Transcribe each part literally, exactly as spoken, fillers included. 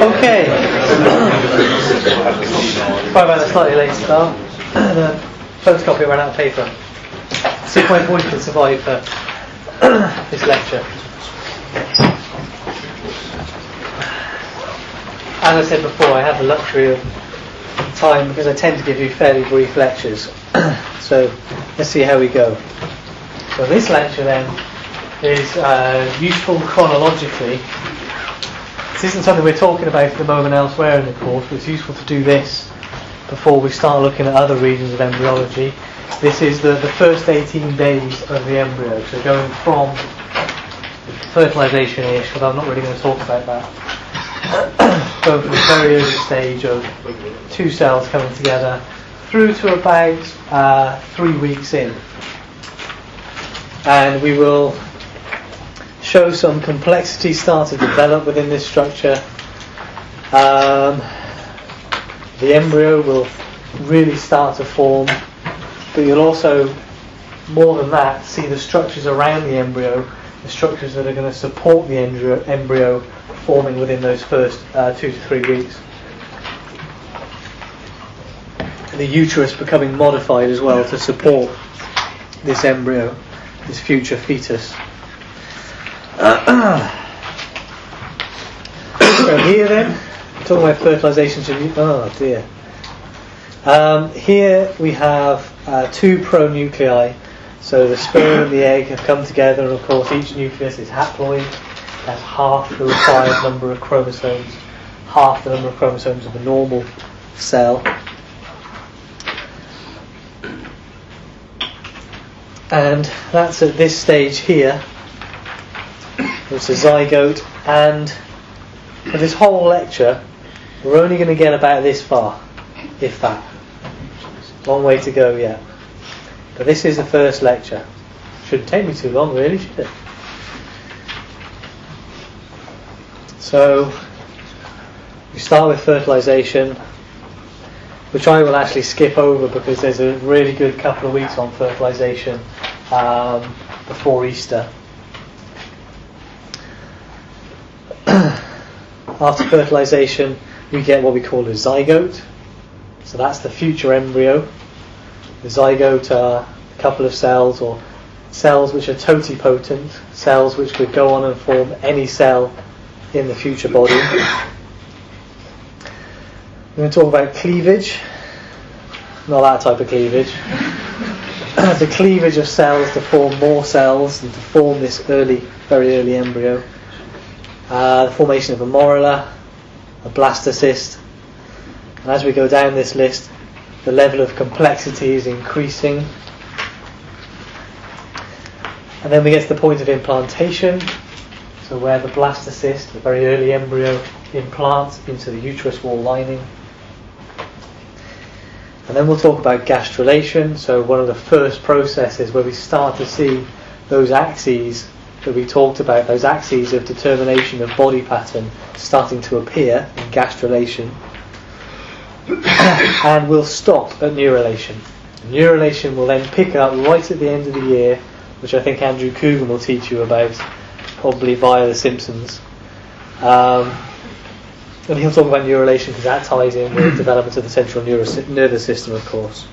Okay. Sorry about the slightly late start. The photocopy ran out of paper. See if my voice can survive for this lecture. As I said before, I have the luxury of time because I tend to give you fairly brief lectures. So let's see how we go. So this lecture then is uh, useful chronologically. This isn't something we're talking about at the moment elsewhere in the course, but it's useful to do this before we start looking at other regions of embryology. This is the, the first eighteen days of the embryo, so going from fertilisation-ish, but I'm not really going to talk about that. Going from the very early stage of two cells coming together through to about uh, three weeks in. And we will show some complexity start to develop within this structure. Um, the embryo will really start to form, but you'll also, more than that, see the structures around the embryo, the structures that are going to support the embryo, embryo forming within those first uh, two to three weeks. The uterus becoming modified as well to support this embryo, this future fetus. So here then, talking about fertilisation. Oh dear. Um, here we have uh, two pronuclei. So the sperm and the egg have come together, and of course each nucleus is haploid. That's half the required number of chromosomes, half the number of chromosomes of a normal cell. And that's at this stage here. It's a zygote, and for this whole lecture we're only going to get about this far, if that. Long way to go yet. But this is the first lecture. Shouldn't take me too long really, should it? So we start with fertilisation, which I will actually skip over because there's a really good couple of weeks on fertilisation um, before Easter. After fertilisation, we get what we call a zygote. So that's the future embryo. The zygote are a couple of cells, or cells which are totipotent, cells which could go on and form any cell in the future body. We're going to talk about cleavage. Not that type of cleavage. The cleavage of cells to form more cells and to form this early, very early embryo. Uh, the formation of a morula, a blastocyst, and as we go down this list, the level of complexity is increasing. And then we get to the point of implantation, so where the blastocyst, the very early embryo, implants into the uterus wall lining. And then we'll talk about gastrulation, so one of the first processes where we start to see those axes that we talked about, those axes of determination of body pattern starting to appear in gastrulation. And we'll stop at neurulation. Neurulation will then pick up right at the end of the year, which I think Andrew Coogan will teach you about, probably via The Simpsons. Um, and he'll talk about neurulation because that ties in with development of the central neuro- nervous system, of course.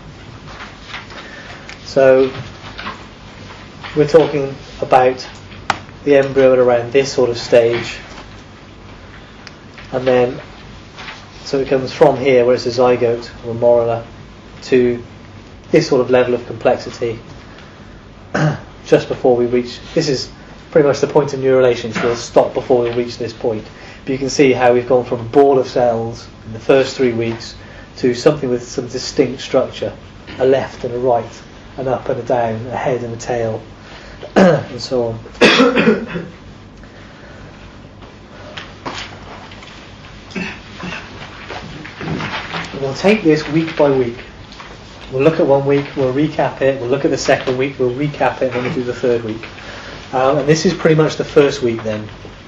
So we're talking about the embryo at around this sort of stage, and then so it comes from here, where it's a zygote or a morula, to this sort of level of complexity just before we reach. This is pretty much the point of neurulation, so we'll stop before we reach this point. But you can see how we've gone from a ball of cells in the first three weeks to something with some distinct structure, a left and a right, an up and a down, a head and a tail, and so on. We'll take this week by week. We'll look at one week, we'll recap it, we'll look at the second week, we'll recap it, and then we'll do the third week. Um, and this is pretty much the first week then.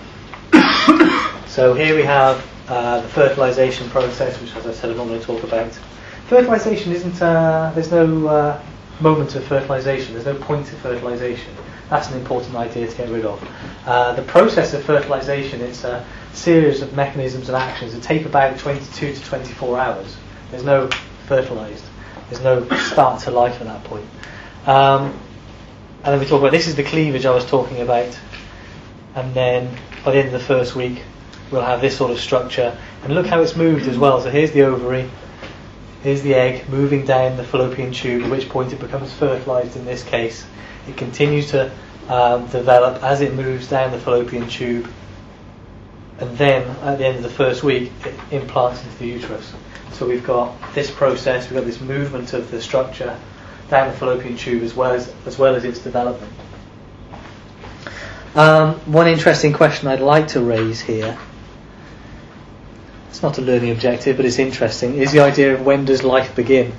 So here we have uh, the fertilisation process, which, as I said, I'm not going to talk about. Fertilisation isn't, uh, there's no uh, moment of fertilisation, there's no point of fertilisation. That's an important idea to get rid of. Uh, the process of fertilisation, it's a series of mechanisms and actions that take about twenty-two to twenty-four hours. There's no fertilised. There's no start to life at that point. Um, and then we talk about, this is the cleavage I was talking about. And then by the end of the first week, we'll have this sort of structure. And look how it's moved as well. So here's the ovary. Here's the egg moving down the fallopian tube, at which point it becomes fertilised in this case. It continues to um, develop as it moves down the fallopian tube. And then at the end of the first week, it implants into the uterus. So we've got this process, we've got this movement of the structure down the fallopian tube as well as, as, well as its development. Um, one interesting question I'd like to raise here, it's not a learning objective but it's interesting, is the idea of when does life begin?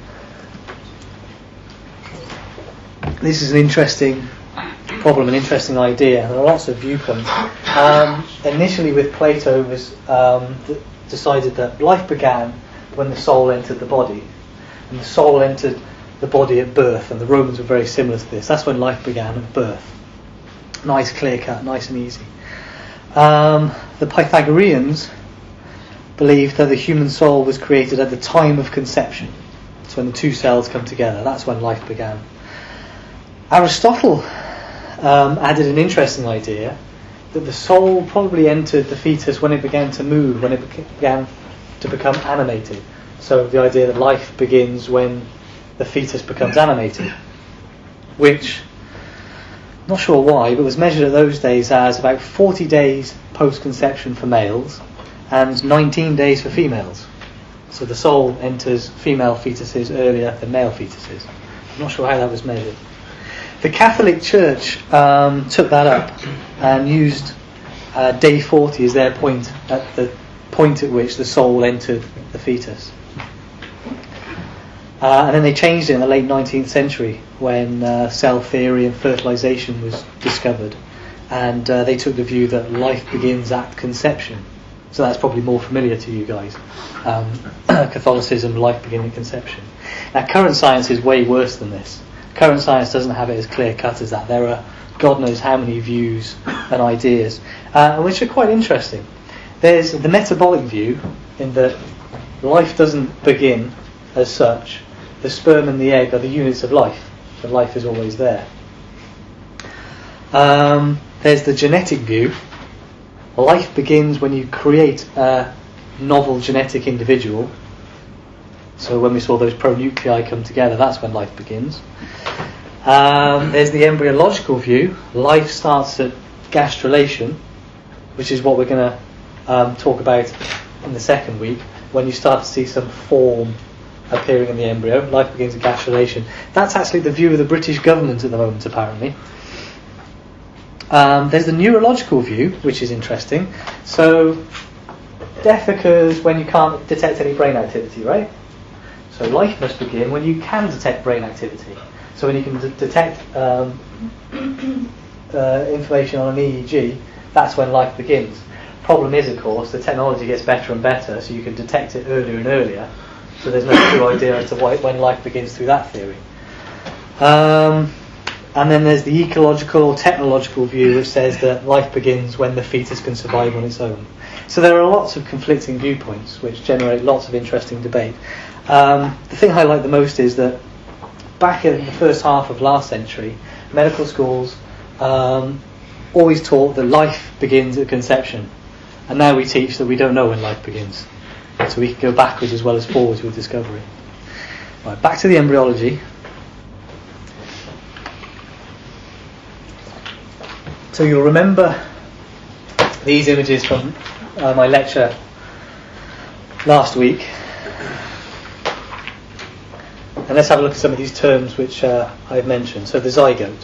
This is an interesting problem, an interesting idea. There are lots of viewpoints. Um, initially with Plato it was um, th- decided that life began when the soul entered the body. And the soul entered the body at birth, and the Romans were very similar to this. That's when life began, at birth. Nice, clear cut, nice and easy. Um, the Pythagoreans believed that the human soul was created at the time of conception. So when the two cells come together, that's when life began. Aristotle um, added an interesting idea that the soul probably entered the fetus when it began to move, when it beca- began to become animated. So the idea that life begins when the fetus becomes animated, which, not sure why, but was measured at those days as about forty days post-conception for males and nineteen days for females. So the soul enters female fetuses earlier than male fetuses. I'm not sure how that was measured. The Catholic Church um, took that up and used uh, day forty as their point, at the point at which the soul entered the fetus. Uh, and then they changed it in the late nineteenth century when uh, cell theory and fertilisation was discovered, and uh, they took the view that life begins at conception. So that's probably more familiar to you guys. Um, Catholicism, life beginning at conception. Now current science is way worse than this. Current science doesn't have it as clear cut as that. There are God knows how many views and ideas, uh, which are quite interesting. There's the metabolic view, in that life doesn't begin as such. The sperm and the egg are the units of life, but life is always there. Um, there's the genetic view. Life begins when you create a novel genetic individual. So when we saw those pronuclei come together, that's when life begins. Um, there's the embryological view. Life starts at gastrulation, which is what we're going to um, talk about in the second week, when you start to see some form appearing in the embryo. Life begins at gastrulation. That's actually the view of the British government at the moment, apparently. Um, there's the neurological view, which is interesting. So death occurs when you can't detect any brain activity, right? So life must begin when you can detect brain activity. So when you can d- detect um, uh, information on an E E G, that's when life begins. Problem is, of course, the technology gets better and better, so you can detect it earlier and earlier. So there's no true idea as to why, when life begins through that theory. Um, and then there's the ecological or technological view, which says that life begins when the fetus can survive on its own. So there are lots of conflicting viewpoints, which generate lots of interesting debate. Um, the thing I like the most is that back in the first half of last century, medical schools um, always taught that life begins at conception, and now we teach that we don't know when life begins. So we can go backwards as well as forwards with discovery. Right, back to the embryology. So you'll remember these images from uh, my lecture last week. And let's have a look at some of these terms which uh, I've mentioned. So the zygote.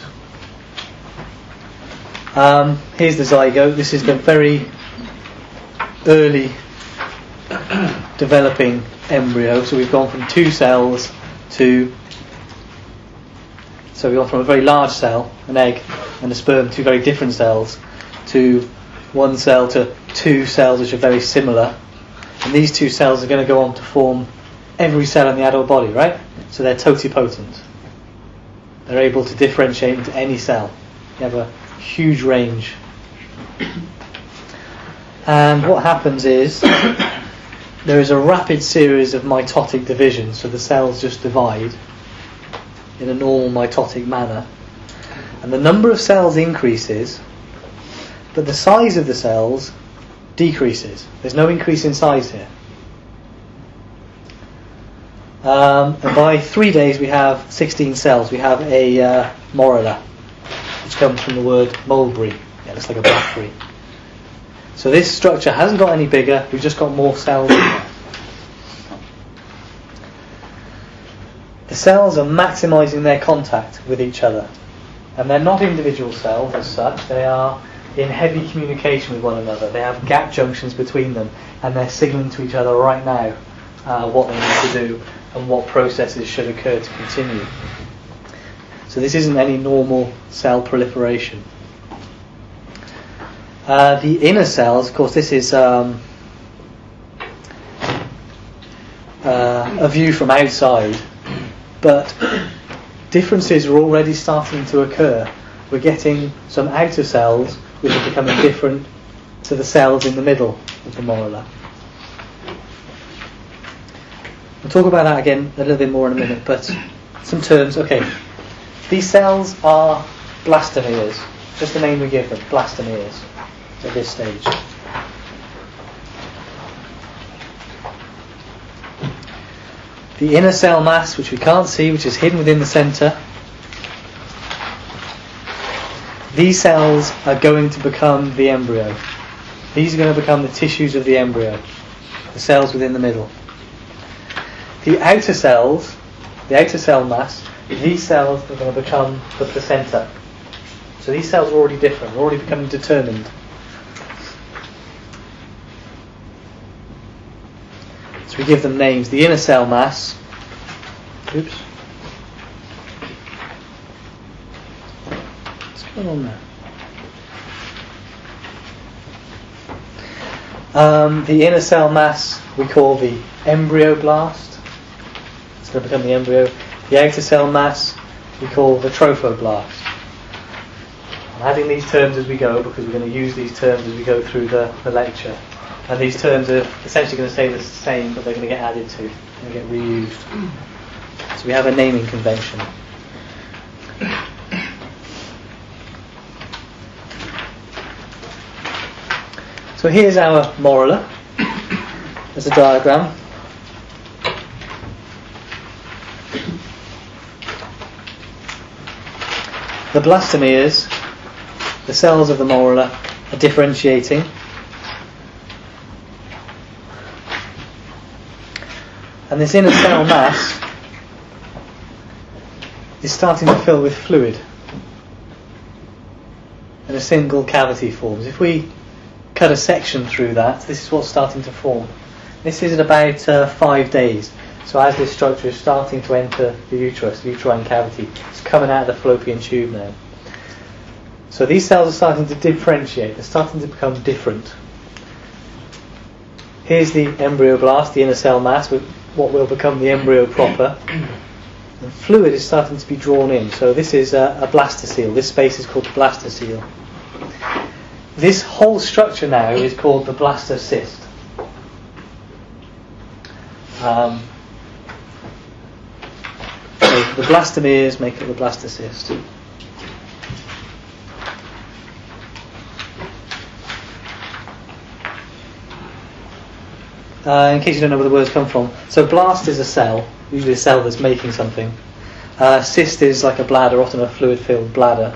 Um, here's the zygote. This is the very early developing embryo. So we've gone from two cells to... So we've gone from a very large cell, an egg, and a sperm, two very different cells, to one cell to two cells which are very similar. And these two cells are going to go on to form every cell in the adult body, right? So they're totipotent. They're able to differentiate into any cell. They have a huge range. And what happens is there is a rapid series of mitotic divisions, so the cells just divide in a normal mitotic manner, and the number of cells increases, but the size of the cells decreases. There's no increase in size here. Um, and by three days we have sixteen cells. We have a uh, morula, which comes from the word mulberry. Yeah, it looks like a blackberry. So this structure hasn't got any bigger, we've just got more cells in there. The cells are maximising their contact with each other. And they're not individual cells as such, they are in heavy communication with one another. They have gap junctions between them, and they're signalling to each other right now uh, what they need to do and what processes should occur to continue. So this isn't any normal cell proliferation. Uh, the inner cells, of course, this is um, uh, a view from outside, but differences are already starting to occur. We're getting some outer cells which are becoming different to the cells in the middle of the morula. We'll talk about that again a little bit more in a minute, but some terms. Okay, these cells are blastomeres, just the name we give them, blastomeres, at this stage. The inner cell mass, which we can't see, which is hidden within the centre, these cells are going to become the embryo. These are going to become the tissues of the embryo, the cells within the middle. The outer cells, the outer cell mass, these cells are going to become the placenta. So these cells are already different, they're already becoming determined. So we give them names. The inner cell mass, oops, what's going on there? Um, the inner cell mass we call the embryoblast. It's going to become the embryo. The outer cell mass we call the trophoblast. I'm adding these terms as we go because we're going to use these terms as we go through the, the lecture. And these terms are essentially going to stay the same, but they're going to get added to, and get reused. So we have a naming convention. So here's our morula. There's a diagram. The blastomeres, the cells of the morula, are differentiating. And this inner cell mass is starting to fill with fluid, and a single cavity forms. If we cut a section through that, this is what's starting to form. This is at about uh, five days. So as this structure is starting to enter the uterus, the uterine cavity, it's coming out of the fallopian tube now. So these cells are starting to differentiate, they're starting to become different. Here's the embryoblast, the inner cell mass, with what will become the embryo proper. And fluid is starting to be drawn in. So this is a, a blastocele. This space is called the blastocele. This whole structure now is called the blastocyst. Um, so the blastomeres make up the blastocyst. Uh, in case you don't know where the words come from. So blast is a cell, usually a cell that's making something. Uh, cyst is like a bladder, often a fluid-filled bladder.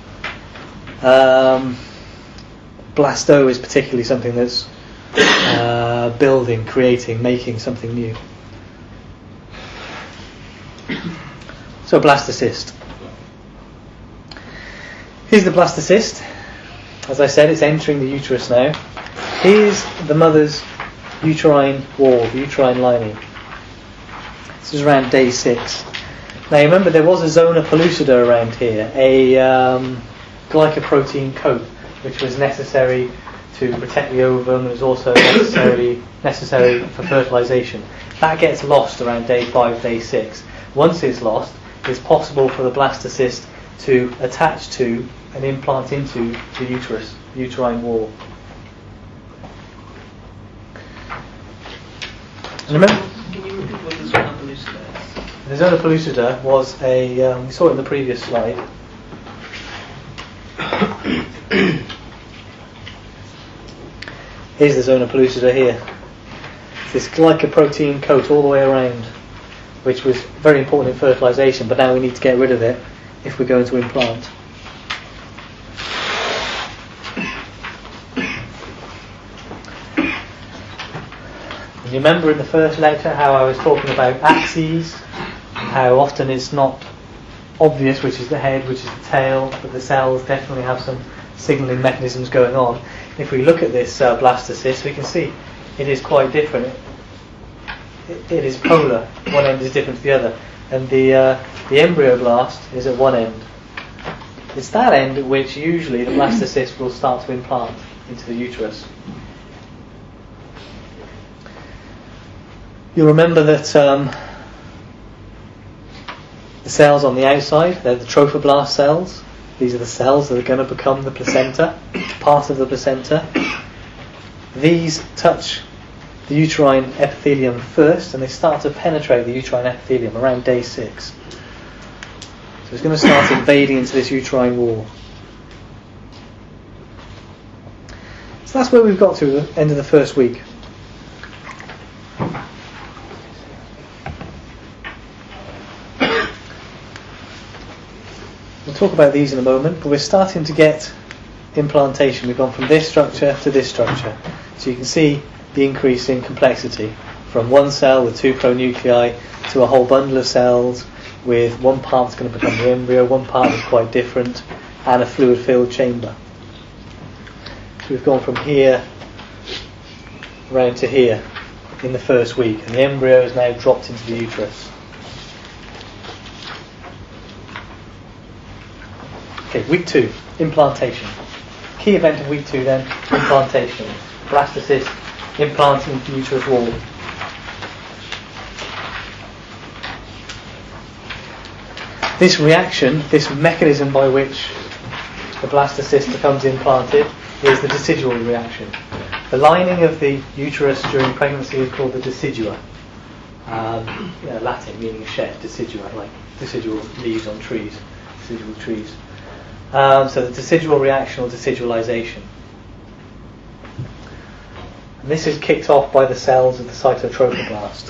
Um, blasto is particularly something that's uh, building, creating, making something new. So blastocyst. Here's the blastocyst. As I said, it's entering the uterus now. Here's the mother's uterine wall, the uterine lining. This is around day six. Now remember, there was a zona pellucida around here, a um, glycoprotein coat, which was necessary to protect the ovum and was also necessary necessary for fertilization. That gets lost around day five, day six. Once it's lost, it's possible for the blastocyst to attach to and implant into the uterus, the uterine wall. And remember, Can you repeat what the zona pellucida is? the zona pellucida was a, um, we saw it in the previous slide. Here's the zona pellucida here. It's this glycoprotein coat all the way around, which was very important in fertilisation, but now we need to get rid of it if we're going to implant. And you remember in the first lecture how I was talking about axes, and how often it's not obvious which is the head, which is the tail, but the cells definitely have some signalling mechanisms going on. If we look at this uh, blastocyst, we can see it is quite different. It, it is polar. One end is different to the other, and the uh, the embryoblast is at one end. It's that end at which usually the blastocyst will start to implant into the uterus. You'll remember that um, the cells on the outside, they're the trophoblast cells. These are the cells that are going to become the placenta, part of the placenta. These touch the uterine epithelium first, and they start to penetrate the uterine epithelium around day six. So it's going to start invading into this uterine wall. So that's where we've got to the end of the first week. We'll talk about these in a moment, but we're starting to get implantation. We've gone from this structure to this structure. So you can see the increase in complexity from one cell with two pronuclei to a whole bundle of cells with one part that's going to become the embryo, one part is quite different, and a fluid-filled chamber. So we've gone from here round to here in the first week, and the embryo is now dropped into the uterus. Okay, week two, implantation. Key event of week two then, implantation. Blastocyst implanting into the uterus wall. This reaction, this mechanism by which the blastocyst becomes implanted, is the decidual reaction. The lining of the uterus during pregnancy is called the decidua. Um, yeah, Latin meaning shed, decidua, like decidual leaves on trees, decidual trees. Um, so the decidual reaction or decidualization. And this is kicked off by the cells of the cytotrophoblast.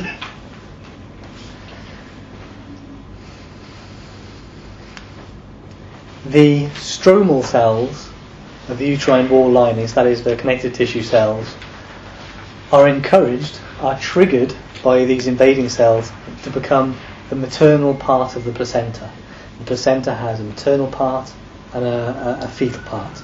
The stromal cells of the uterine wall linings, that is the connective tissue cells, are encouraged, are triggered by these invading cells to become the maternal part of the placenta. The placenta has a maternal part and a, a, a fetal part.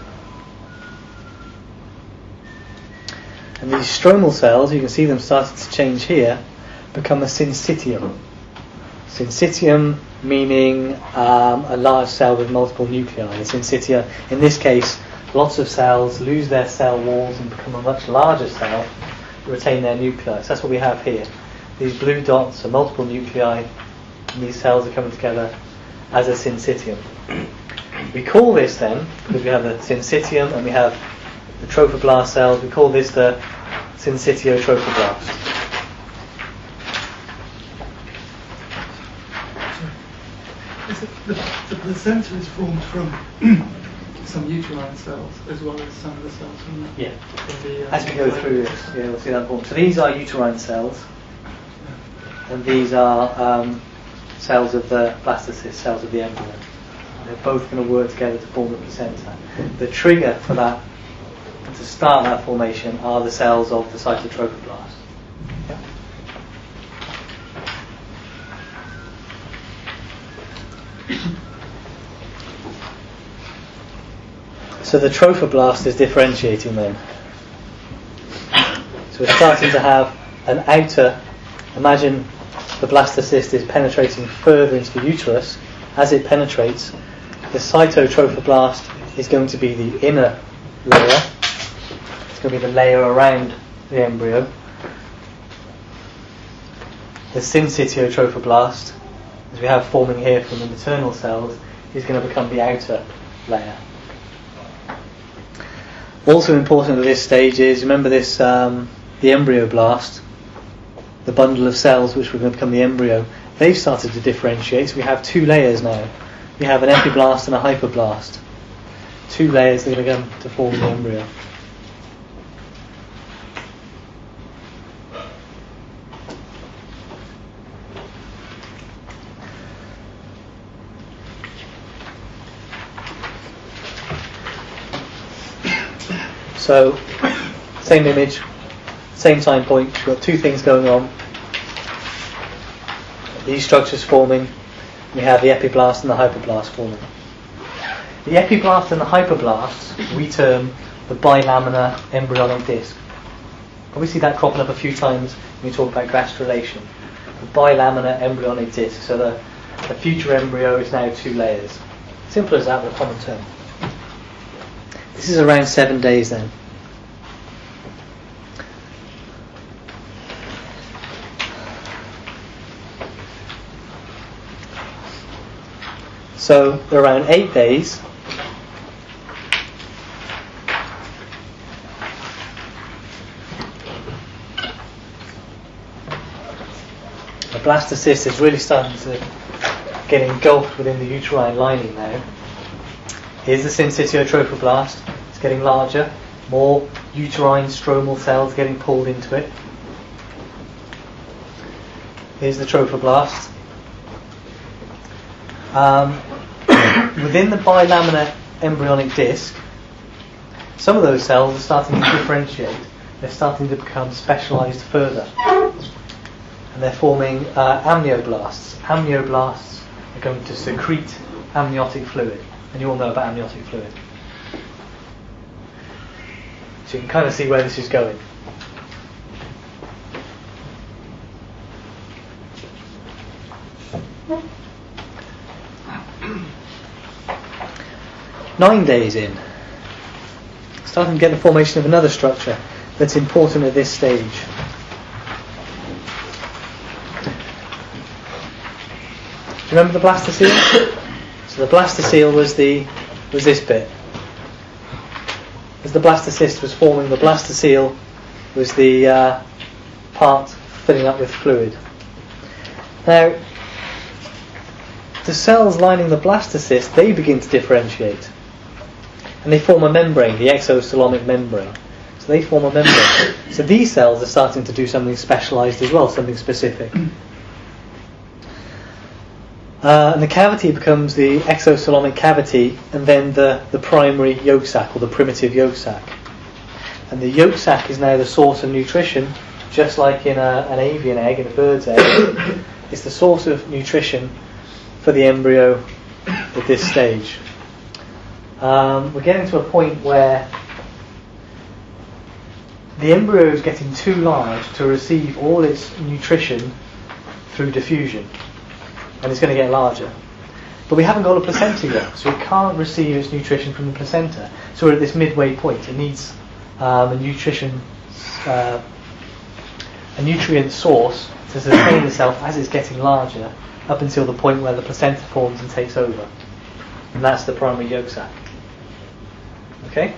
And these stromal cells, you can see them starting to change here, become a syncytium. Syncytium meaning um, a large cell with multiple nuclei. The syncytia, in this case, lots of cells lose their cell walls and become a much larger cell to retain their nuclei. So that's what we have here. These blue dots are multiple nuclei, and these cells are coming together as a syncytium. We call this then, because we have the syncytium and we have the trophoblast cells, we call this the syncytiotropoblast. The, the placenta is formed from some uterine cells as well as some of the cells from the... Yeah. From the, uh, As we go through this, yeah, we'll see that form. So these are uterine cells, and these are um, cells of the blastocyst, cells of the embryo. And they're both going to work together to form the placenta. The trigger for that, to start that formation, are the cells of the cytotrophoblast. Yeah. So the trophoblast is differentiating then. So we're starting to have an outer, imagine the blastocyst is penetrating further into the uterus. As it penetrates, the cytotrophoblast is going to be the inner layer. It's going to be the layer around the embryo. The syncytiotropoblast, as we have forming here from the maternal cells, is going to become the outer layer. Also important at this stage is, remember this, um, the embryoblast the bundle of cells which were going to become the embryo, they've started to differentiate. So we have two layers now. We have an epiblast and a hypoblast. Two layers that are going to come to form the embryo. So, same image, same time point, we've got two things going on. These structures forming, we have the epiblast and the hypoblast forming. The epiblast and the hypoblast we term the bilaminar embryonic disc. Obviously that cropping up a few times when we talk about gastrulation. The bilaminar embryonic disc, so the, the future embryo is now two layers. Simple as that with a common term. This is around seven days then. So around eight days, the blastocyst is really starting to get engulfed within the uterine lining now. Here's the syncytial trophoblast. It's getting larger, more uterine stromal cells getting pulled into it. Here's the trophoblast. Um, within the bilaminar embryonic disc, some of those cells are starting to differentiate. They're starting to become specialised further. And they're forming uh, amnioblasts. Amnioblasts are going to secrete amniotic fluid. And you all know about amniotic fluid. So you can kind of see where this is going. Nine days in, starting to get the formation of another structure that's important at this stage. Do you remember the blastocele? So the blastocele was the was this bit. As the blastocyst was forming, the blastocele was the uh, part filling up with fluid. Now, the cells lining the blastocyst, they begin to differentiate. And they form a membrane, the exocelomic membrane. So they form a membrane. So these cells are starting to do something specialised as well, something specific. Uh, and the cavity becomes the exocelomic cavity, and then the, the primary yolk sac, or the primitive yolk sac. And the yolk sac is now the source of nutrition, just like in a, an avian egg, in a bird's egg. It's the source of nutrition for the embryo at this stage. Um, we're getting to a point where the embryo is getting too large to receive all its nutrition through diffusion, and it's going to get larger. But we haven't got a placenta yet, so it can't receive its nutrition from the placenta. So we're at this midway point. It needs um, a nutrition, uh, a nutrient source to sustain itself as it's getting larger, up until the point where the placenta forms and takes over, and that's the primary yolk sac. Okay.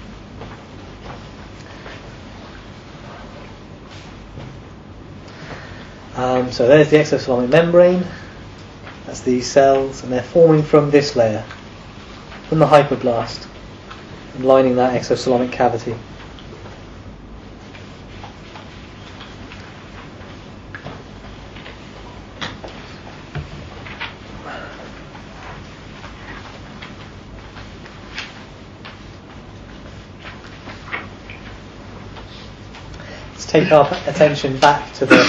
Um, so there's the exocelomic membrane. That's these cells, and they're forming from this layer, from the hypoblast, and lining that exocelomic cavity. Let's take our attention back to the